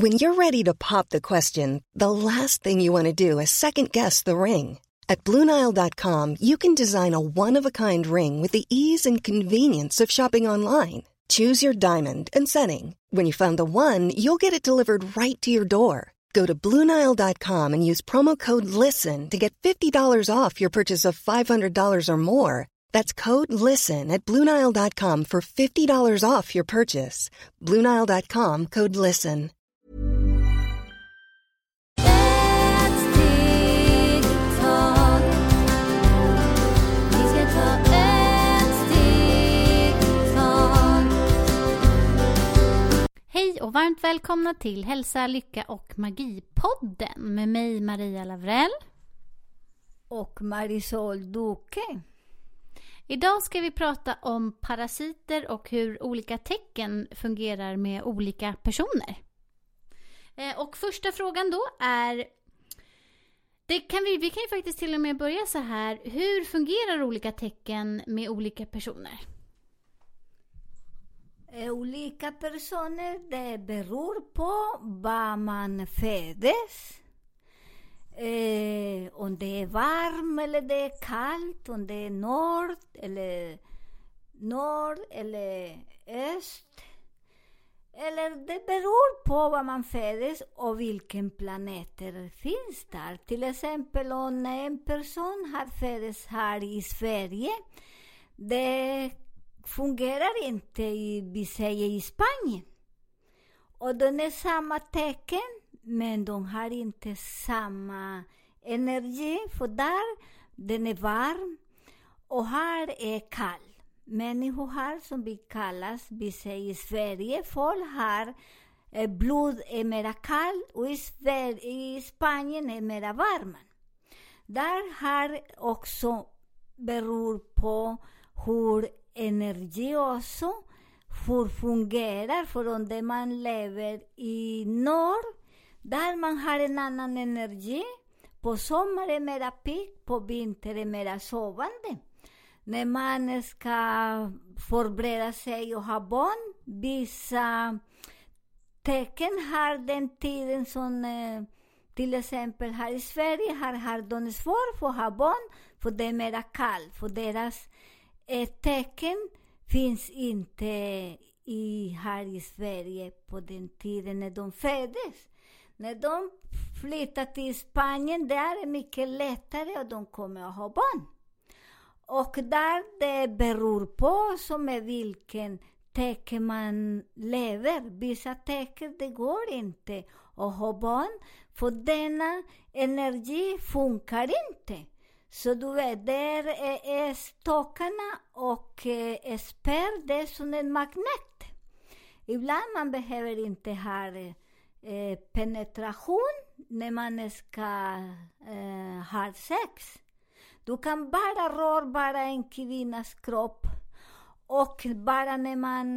When you're ready to pop the question, the last thing you want to do is second-guess the ring. At BlueNile.com, you can design a one-of-a-kind ring with the ease and convenience of shopping online. Choose your diamond and setting. When you find the one, you'll get it delivered right to your door. Go to BlueNile.com and use promo code LISTEN to get $50 off your purchase of $500 or more. That's code LISTEN at BlueNile.com for $50 off your purchase. BlueNile.com, code LISTEN. Hej och varmt välkomna till Hälsa, Lycka och Magi-podden med mig Maria Lavrell och Marisol Duque. Idag ska vi prata om parasiter och hur olika tecken fungerar med olika personer. Och första frågan då är, vi kan ju faktiskt till och med börja så här. Hur fungerar olika tecken med olika personer? Olika personer, det beror på var man föds. Om det är varmt eller det är kallt, om det är norr eller öst. Eller det beror på var man föds och vilken planeter finns där. Till exempel om en person har födts här i Sverige, det fungerar inte vi säger i Spanien. Och de är samma tecken, men de har inte samma energi, för där den är varm och här är kall. Människor här som vi säger i Sverige, folk har blod är mera kall och i Spanien är mera varm. Där har också beror på hur energi också hur fungerar, för om det man lever i norr där man har en annan energi, på sommar är mera pigg, på vinter är mera sovande. När man ska förbereda sig och ha barn, vissa tecken har den tiden som till exempel här i Sverige har de svårt för att ha barn, för det är mera kallt, för deras tecken finns inte här i Sverige på den tiden när de föddes. När de flyttar till Spanien, där är det mycket lättare och de kommer att ha barn. Och där det beror på som är vilken tecken man lever. Vissa tecken det går inte att ha barn, för denna energi funkar inte. Så du vet, där är stockarna och spärr, det är som en magnet. Ibland man behöver inte ha penetration när man ska ha sex. Du kan bara röra en kvinnas kropp, och bara när man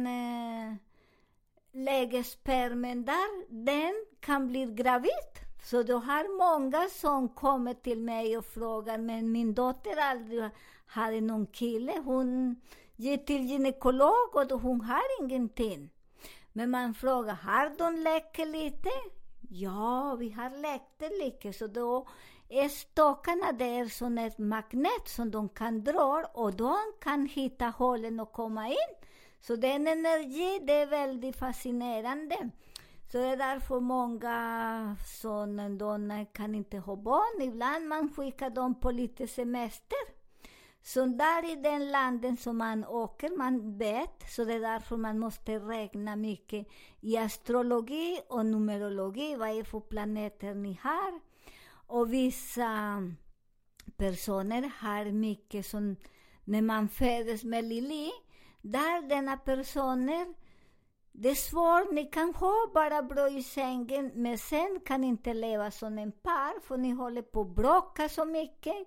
lägger spermen där, den kan bli gravid. Så då har många som kommer till mig och frågar, men min dotter aldrig hade någon kille. Hon gick till gynekolog och hon har ingenting. Men man frågar, har de läkt lite? Ja, vi har läkt lite. Så då är stockarna där som ett magnet som de kan dra, och de kan hitta hålen och komma in. Så den energi, det är väldigt fascinerande. Så det är därför många som de kan inte ha barn. Ibland man skickar dem på lite semester. Så där i den landen som man åker, man vet. Så det är därför man måste räkna mycket i astrologi och numerologi. Vad är för planeter ni har? Och vissa personer har mycket som när man föds med Lili. Där denna personer, det är svårt, ni kan ha bara bra i sängen, men sen kan inte leva som en par, för ni håller på att bråka så mycket.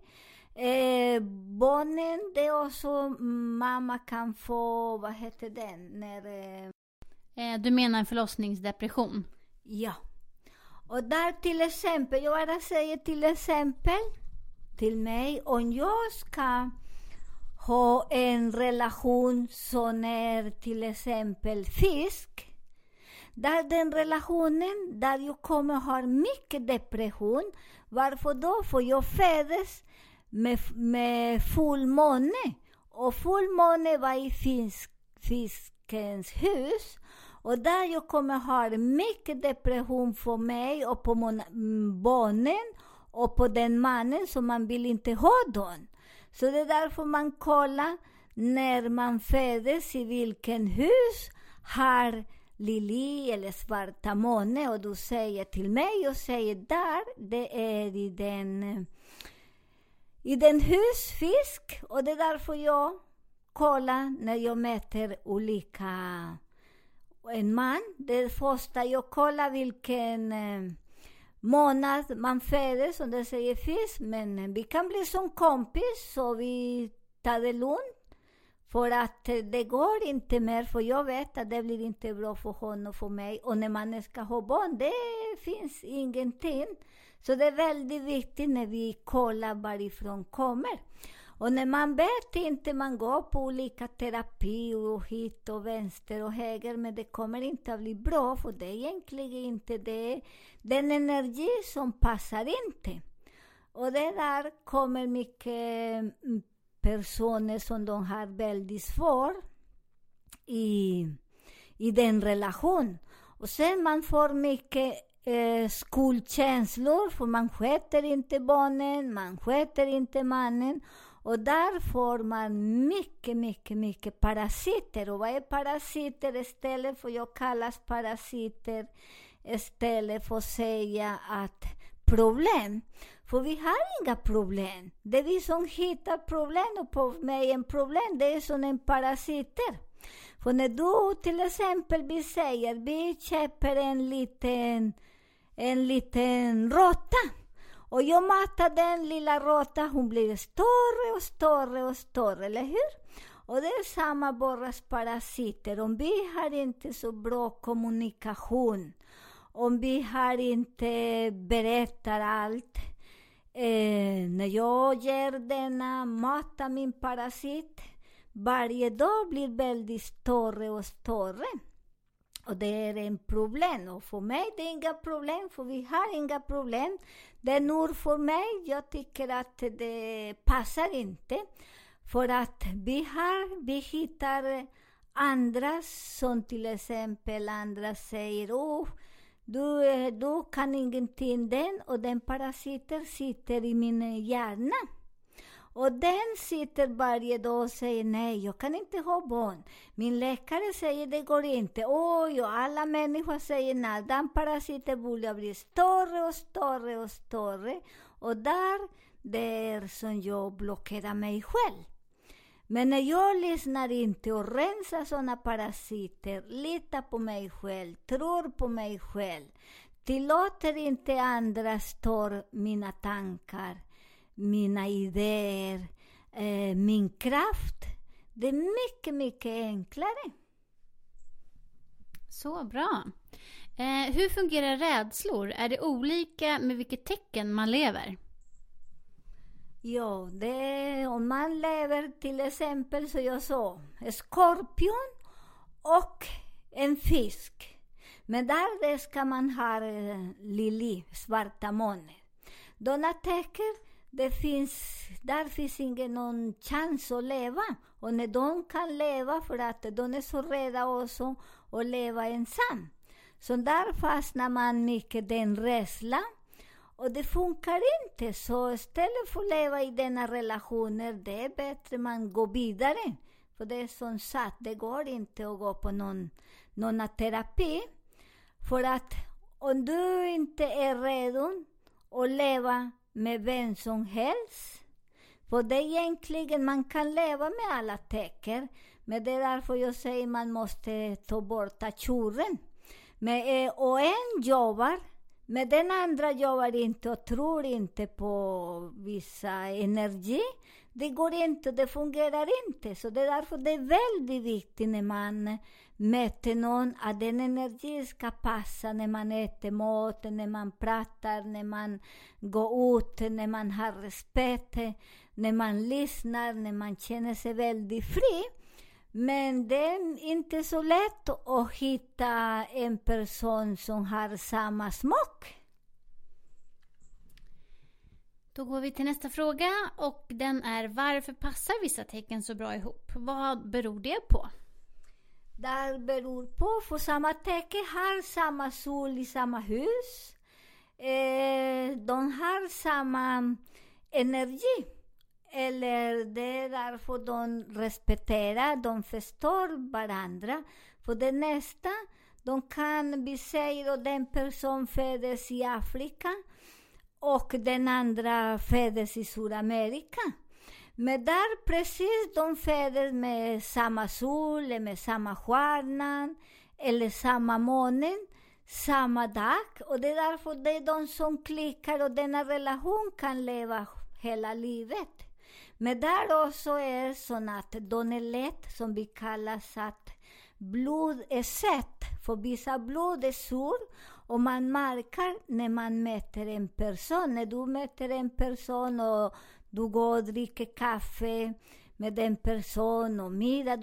Barnen, det är också, mamma kan få, vad heter den? Du menar en förlossningsdepression? Ja. Och där till exempel, jag bara säger till exempel till mig, om jag ska ha en relation som är till exempel fisk, Där den relationen, där jag kommer ha mycket depression. Varför då? För jag föddes med fullmåne. Och fullmåne var i fiskens hus. Och där jag kommer ha mycket depression för mig och på barnen och på den mannen som man vill inte ha dem. Så det är därför man kollar när man föds i vilken hus har Lili eller svarta måne. Och du säger till mig, jag säger där, det är i den hus fisk. Och det är därför jag kollar när jag mäter olika en man. Det första jag kollar vilken månad man föds, och det säger fisk. Men vi kan bli som kompis, så vi tar det lugnt. För att det går inte mer, för jag vet att det blir inte bra för honom och för mig. Och när man ska ha barn, det finns ingenting. Så det är väldigt viktigt när vi kollar varifrån kommer. Och när man vet inte, man går på olika terapi och hit och vänster och höger, men det kommer inte att bli bra, för det är egentligen inte det. Den energi som passar inte. Och det där kommer mycket personer som de har väldigt svårt i den relation. Och sen man får mycket skuldkänslor, för man sköter inte barnen, man sköter inte mannen. Och där får man mycket parasiter. Och vad är parasiter? Istället för jag kallas parasiter, istället för att säga att problem. För vi har inga problem. Det är vi som hittar problem, och på mig en problem, det är som en parasiter. För när du till exempel vi säger, vi köper en liten råtta. Och jag matar den lilla råtta, hon blir större och större och större, eller hur? Och det är samma bara parasiter. Om vi har inte så bra kommunikation, om vi har inte berättar allt, när jag ger denna mata min parasit, varje dag blir väldigt större och större. Och det är en problem. Och för mig det är inga problem, för vi har inga problem. Det är nur för mig, jag tycker att det passar inte. För att vi hittar andra som till exempel andra säger, du kan ingenting, och den parasiten sitter i min hjärna. Och den sitter varje dag och säger, nej, jag kan inte ha barn. Min läkare säger, det går inte. Alla människor säger, nej, den parasiten börjar bli större och större och större. Och det är som jag blockerar mig själv. Men när jag lyssnar inte och rensar sådana parasiter, litar på mig själv, tror på mig själv, tillåter inte andra stör mina tankar, mina idéer, min kraft. Det är mycket enklare. Så bra. Hur fungerar rädslor? Är det olika med vilket tecken man lever? Ja, om man lever till exempel, så jag sa, skorpion och en fisk. Men där ska man ha Lili, svarta måne. Dona tecken, där finns ingen någon chans att leva. Och när de kan leva, för att de är så rädda också att leva ensam. Så där fastnar man mycket den rädslan. Och det funkar inte. Så istället för att leva i denna relationer, det är bättre man går vidare. För det är som sagt, det går inte att gå på någon terapi. För att om du inte är redo att leva med vem som helst. För det är egentligen, man kan leva med alla tecken. Men det är därför jag säger man måste ta bort tjuren. Och en jobbar, men den andra jobbar inte och tror inte på vissa energi. Det går inte, det fungerar inte. Så det är därför det är väldigt viktigt när man möter någon, att den energi ska passa när man äter mat, när man pratar, när man går ut, när man har respekt, när man lyssnar, när man känner sig väldigt fri. Men det är inte så lätt att hitta en person som har samma smak. Då går vi till nästa fråga och den är: varför passar vissa tecken så bra ihop? Vad beror det på? Det beror på för samma tecken har samma sol i samma hus. De har samma energi. Eller det är därför de respekterar, de förstår varandra. För det nästa, de kan vi säga att den person föddes i Afrika och den andra föddes i Sydamerika. Men där precis de föddes med samma sol, med samma stjärna eller samma månen, samma dag. Och det är därför det är de som klickar och denna relation kan leva hela livet. Men där också är så att de är lätt, som vi kallar att blod är sött. För vissa blod är sur och man märker när man mäter en person. När du mäter en person och du går och dricker kaffe med den person och middag.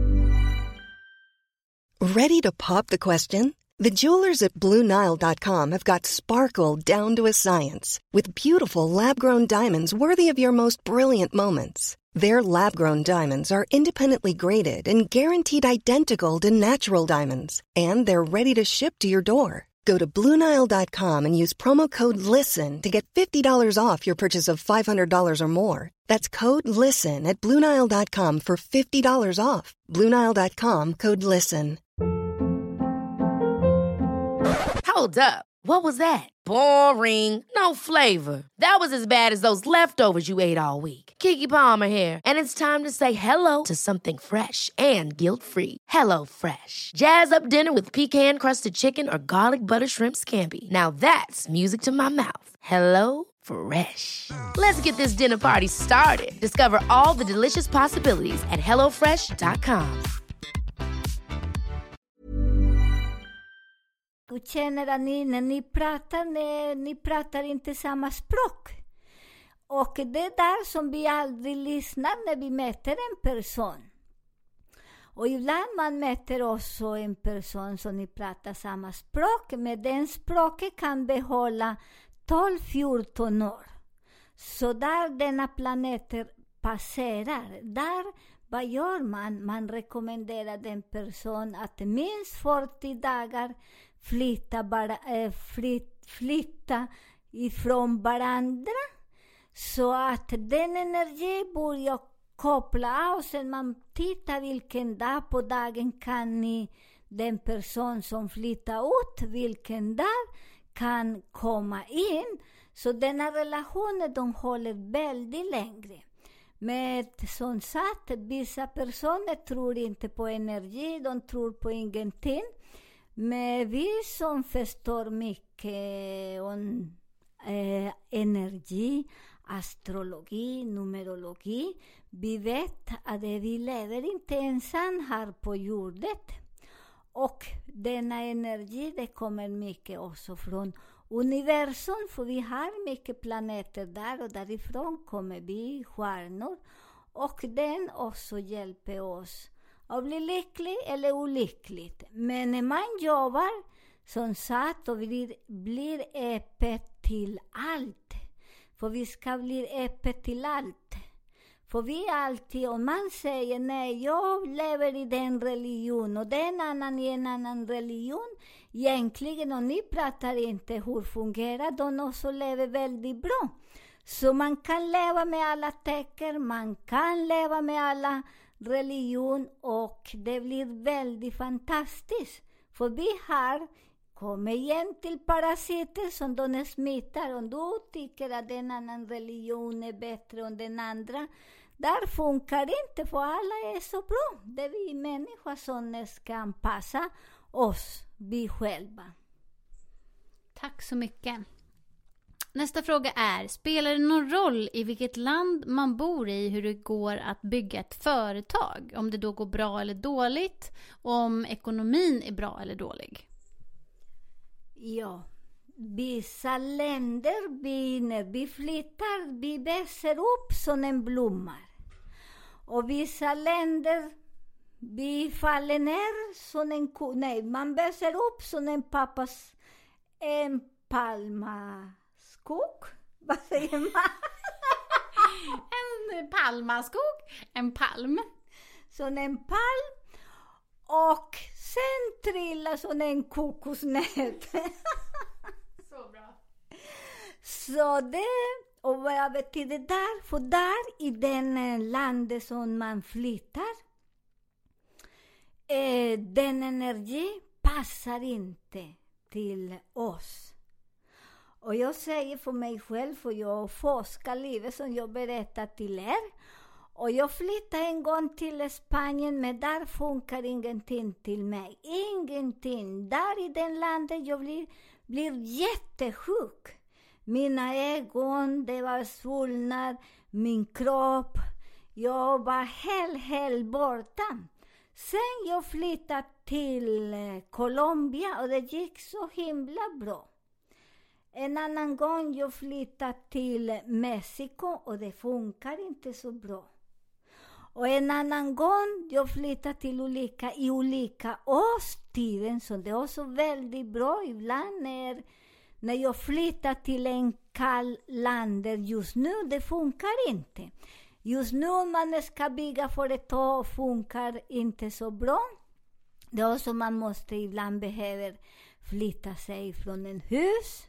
Ready to pop the question? The jewelers at BlueNile.com have got sparkle down to a science with beautiful lab-grown diamonds worthy of your most brilliant moments. Their lab-grown diamonds are independently graded and guaranteed identical to natural diamonds, and they're ready to ship to your door. Go to BlueNile.com and use promo code LISTEN to get $50 off your purchase of $500 or more. That's code LISTEN at BlueNile.com for $50 off. BlueNile.com, code LISTEN. Hold up. What was that? Boring. No flavor. That was as bad as those leftovers you ate all week. Keke Palmer here, and it's time to say hello to something fresh and guilt-free. Hello Fresh. Jazz up dinner with pecan-crusted chicken or garlic butter shrimp scampi. Now that's music to my mouth. Hello Fresh. Let's get this dinner party started. Discover all the delicious possibilities at hellofresh.com. Du känner att när ni pratar inte samma språk. Och det är där som vi aldrig lyssnar när vi möter en person. Och ibland man möter också en person som ni pratar samma språk. Men den språket kan behålla 12-14 år. Så där denna planeter passerar. Där, vad gör man? Man rekommenderar den person att minst 40 dagar flytta ifrån varandra. Så att den energi börjar koppla av. Sen man tittar vilken dag på dagen kan ni, den person som flyttar ut, vilken dag kan komma in. Så denna relationen de håller väldigt längre. Men som sagt, vissa personer tror inte på energi, de tror på ingenting. Men vi som förstår mycket om energi, astrologi, numerologi, vi vet att vi lever inte ensam här på jorden. Och denna energi, det kommer mycket också från universum, för vi har mycket planeter där och därifrån kommer vi stjärnor. Och den också hjälper oss att bli lycklig eller olyckligt. Men när man jobbar som sagt och blir öppet till allt. För vi ska bli öppet till allt. För vi alltid, om man säger nej, jag lever i den religion och den annan i en annan religion. Egentligen, om ni pratar inte hur fungerar, de också lever väldigt bra. Så man kan leva med alla tecken, man kan leva med alla religion och det blir väldigt fantastiskt. För vi har kommit igen till parasiter som de smittar. Om du tycker att den annan religion är bättre än den andra, där funkar det inte, för alla är så bra. Det är vi människor som ska anpassa oss, vi själva. Tack så mycket. Nästa fråga är: spelar det någon roll i vilket land man bor i hur det går att bygga ett företag? Om det då går bra eller dåligt? Och om ekonomin är bra eller dålig? Ja, vissa länder, när vi flyttar, vi växer upp som en blomma. Och vissa länder, vi faller ner som en man växer upp som en pappas en palmaskog. Vad säger man? En palmaskog, en palm. Som en palm. Och sen trillar som en kokosnöt. Så bra. Så det, och vad betyder där? För där i den landet som man flyttar, den energi passar inte till oss. Och jag säger för mig själv, för jag forskar livet som jag berättar till er. Och jag flyttade en gång till Spanien, men där funkar ingenting till mig. Ingenting. Där i den landet jag blir jättesjuk. Mina ögon, det var svullnad, min kropp. Jag var helt borta. Sen jag flyttade till Colombia och det gick så himla bra. En annan gång jag flyttade till Mexiko och det funkar inte så bra. Och en annan gång jag flyttade till olika årstider, så det är också väldigt bra. Ibland när jag flyttar till en kall land där just nu det funkar inte. Just nu man ska bygga företag funkar inte så bra. Det är också man måste ibland behöver flytta sig från en hus,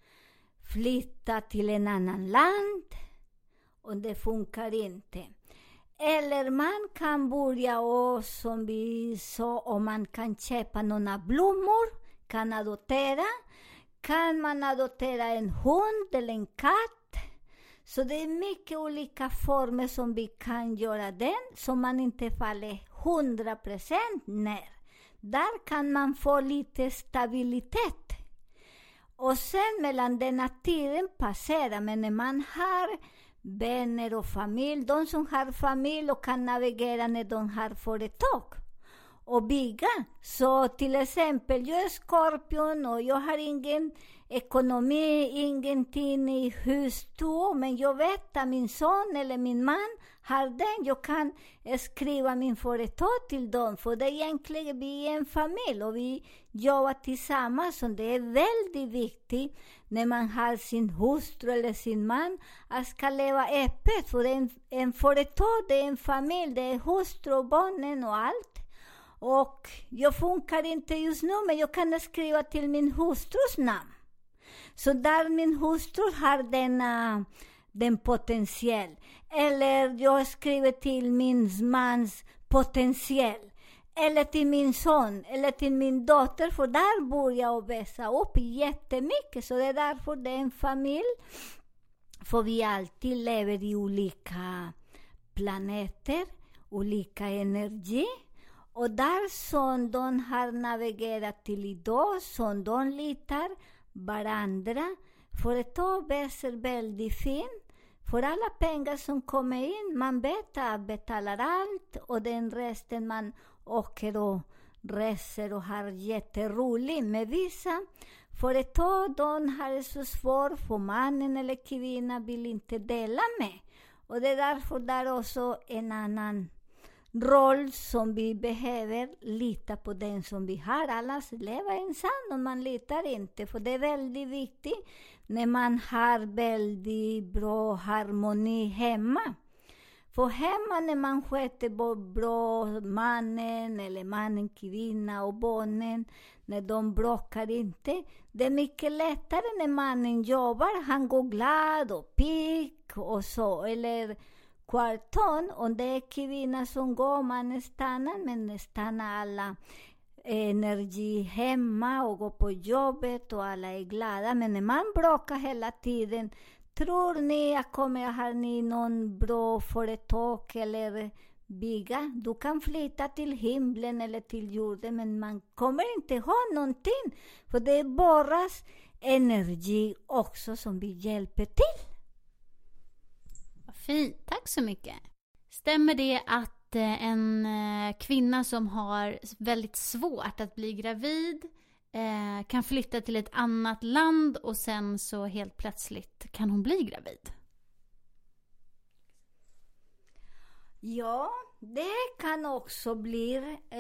flytta till en annan land och det funkar inte. Eller man kan börja, och som vi sa, om man kan köpa några blommor, kan adoptera. Kan man adoptera en hund eller en katt. Så det är mycket olika former som vi kan göra den, så man inte faller 100% ner. Där kan man få lite stabilitet. Och sen mellan denna tiden passera, men när man har vänner och familj, de som har familj och kan navigera när de har företag och bygga. Så till exempel, jag är skorpion och jag har ingen ekonomi, ingenting i hustru, men jag vet att min son eller min man har den. Jag kan skriva min företag till dem, för det är egentligen vi är en familj och vi jobbar tillsammans. Så det är väldigt viktigt när man har sin hustru eller sin man att ska leva öppet, för en företag, det är en familj, det är hustru och barnen och allt. Och jag funkar inte just nu, men jag kan skriva till min hustrus namn. Så där min hustru har den potentiell. Eller jag skriver till min mans potentiell. Eller till min son, eller till min dotter. För där börjar jag växa upp jättemycket. Så det är därför det är en familj. För vi alltid lever i olika planeter, olika energi. Och där som de har navigerat till idag, som de litar varandra. Företag växer väldigt fint. För alla pengar som kommer in, man betalar allt. Och den resten man åker och reser och har jätteroligt. Med vissa företag, de har det så svårt, för mannen eller kvinnan vill inte dela med. Och det är därför där också en annan roll som vi behöver lita på den som vi har. Allas leva ensam och man litar inte. För det är väldigt viktigt när man har väldigt bra harmoni hemma. För hemma när man sköter bra mannen eller mannen, kvinna och barnen, när de bråkar inte. Det är mycket lättare när mannen jobbar. Han går glad och pigg och så. Eller kvarton, om det är kvinna som går, man stannar, men stannar alla energi hemma och går på jobbet och alla är glada. Men när man bråkar hela tiden, tror ni att har ni någon bra företag eller bygga? Du kan flytta till himlen eller till jorden, men man kommer inte ha någonting. För det är bara energi också som vi hjälper till. Fint, tack så mycket. Stämmer det att en kvinna som har väldigt svårt att bli gravid kan flytta till ett annat land och sen så helt plötsligt kan hon bli gravid? Ja, det kan också bli...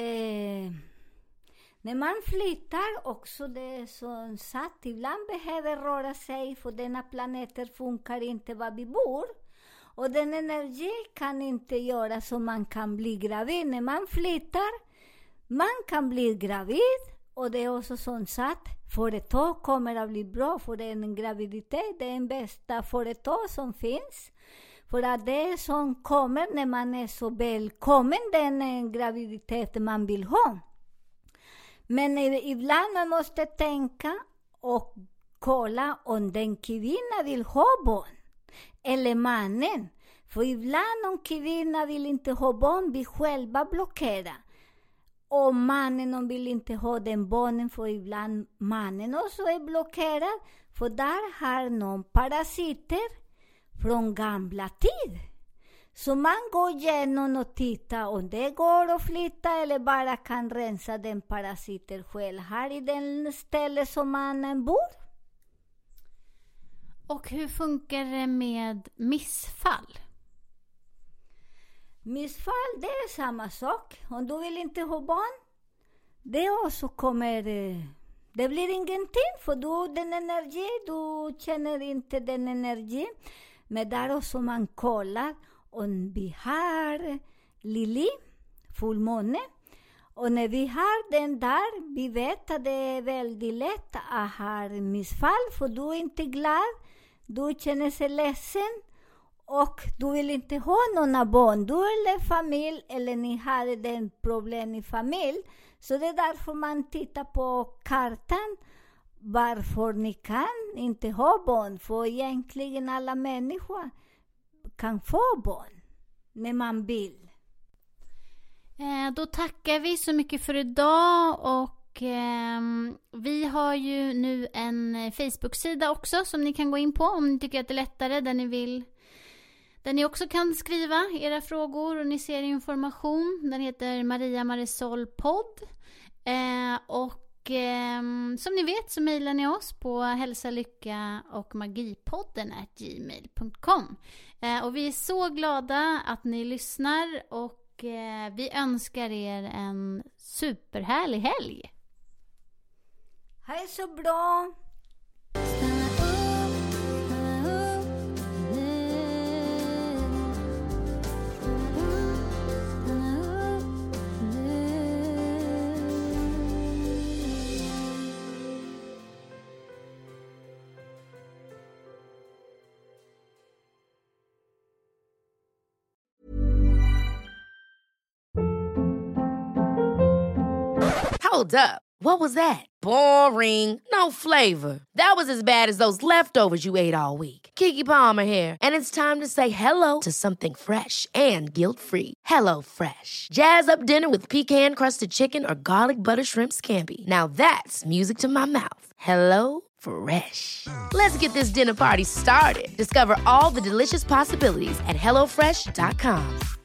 när man flyttar också, det är så satt. Ibland behöver röra sig, för denna planeter funkar inte var vi bor. Och den energi kan inte göra så man kan bli gravid. När man flyttar, man kan bli gravid. Och det är också sånt satt. Företag kommer att bli bra, för en graviditet. Det är den bästa företag som finns. För att det är som kommer när man är så välkommen, den graviditet man vill ha. Men ibland man måste tänka och kolla om den kvinnan vill ha barn. Eller mannen. För ibland om kvinnan vill inte ha barn, vi själva blockerar. Och mannen vill inte ha den barnen, för ibland mannen också är blockerad. För där har någon parasiter från gamla tid. Så man går igenom och tittar om det går att flytta eller bara kan rensa den parasiter själv här i den ställe som man bor. Och hur funkar det med missfall? Missfall, det är samma sak. Om du vill inte ha barn, det också kommer... Det blir ingenting, för du den energi, du känner inte den energi. Men där också man kollar om vi har Lili, fullmåne. Och när vi har den där, vi vet att det är väldigt lätt att ha missfall. För du är inte glad, du känner sig ledsen. Och du vill inte ha några barn, du eller familj, eller ni har den problem i familj. Så det är därför man tittar på kartan. Varför ni kan inte ha barn. För egentligen alla människor kan få barn när man vill. Då tackar vi så mycket för idag. Och vi har ju nu en Facebook-sida också som ni kan gå in på om ni tycker att det är lättare, där ni vill. Där ni också kan skriva era frågor och ni ser information. Den heter Maria Marisol podd. Som ni vet så mejlar ni oss på hälsalycka och magipodden@gmail.com. Och vi är så glada att ni lyssnar och vi önskar er en superhärlig helg. Hej så bra! Hold up. What was that? Boring. No flavor. That was as bad as those leftovers you ate all week. Keke Palmer here, and it's time to say hello to something fresh and guilt-free. Hello Fresh. Jazz up dinner with pecan-crusted chicken or garlic butter shrimp scampi. Now that's music to my mouth. Hello Fresh. Let's get this dinner party started. Discover all the delicious possibilities at hellofresh.com.